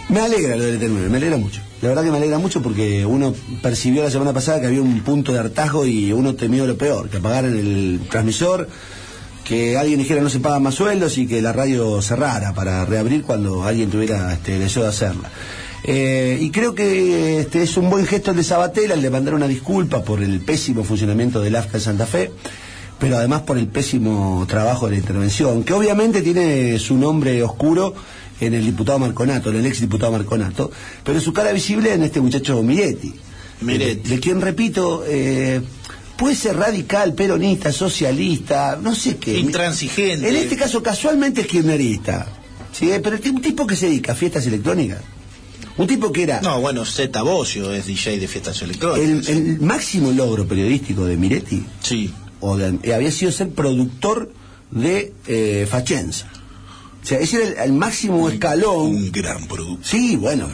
Me alegra lo del ET9, me alegra mucho. La verdad que me alegra mucho porque uno percibió la semana pasada que había un punto de hartazgo y uno temió lo peor, que apagaran el transmisor, que alguien dijera no se pagan más sueldos y que la radio cerrara para reabrir cuando alguien tuviera deseo de hacerla. Y creo que es un buen gesto el de Sabatel, el de mandar una disculpa por el pésimo funcionamiento del AFCA en Santa Fe, pero además por el pésimo trabajo de la intervención, que obviamente tiene su nombre oscuro en el diputado Marconato, en el ex diputado Marconato, pero su cara visible en este muchacho Miretti. De quien, repito, puede ser radical, peronista, socialista, no sé qué. Intransigente. En este caso, casualmente es kirchnerista, ¿sí? Pero es un tipo que se dedica a fiestas electrónicas. Un tipo que era... No, bueno, Zeta Bocio es DJ de fiestas electrónicas. El máximo logro periodístico de Miretti, sí, había sido ser productor de Fachenza. O sea, ese era el máximo escalón. Un gran producto. Sí, bueno,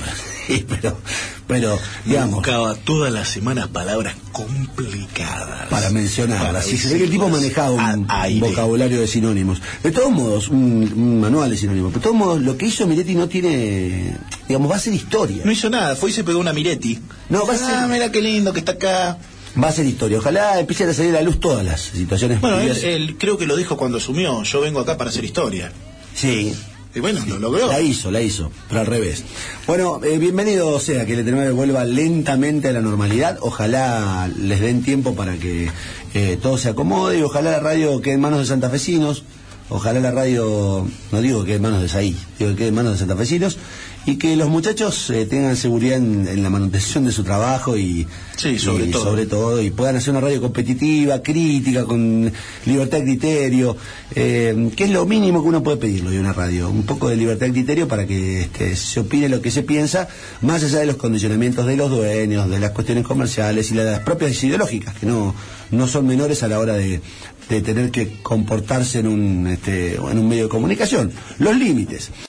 pero digamos... Buscaba todas las semanas palabras complicadas para mencionarlas. Sí, se ve que el tipo manejaba un vocabulario de sinónimos. De todos modos, un manual de sinónimos. De todos modos, lo que hizo Miretti no tiene... Digamos, va a ser historia. No hizo nada, fue y se pegó una Miretti. No, va a ser... mira qué lindo que está acá. Va a ser historia. Ojalá empiecen a salir a la luz todas las situaciones. Bueno, él creo que lo dijo cuando asumió. Yo vengo acá para hacer historia. Sí. Y bueno, lo logró. La hizo, pero al revés. Bueno, bienvenido sea que el ET9 vuelva lentamente a la normalidad. Ojalá les den tiempo para que todo se acomode y ojalá la radio quede en manos de santafesinos. Ojalá la radio, no digo que quede en manos de Saí, digo que quede en manos de santafesinos y que los muchachos tengan seguridad en la manutención de su trabajo y sobre todo y puedan hacer una radio competitiva, crítica, con libertad de criterio, que es lo mínimo que uno puede pedirlo de una radio, un poco de libertad de criterio para que se opine lo que se piensa, más allá de los condicionamientos de los dueños, de las cuestiones comerciales y las propias ideológicas, que no son menores a la hora de tener que comportarse en un medio de comunicación. Los límites.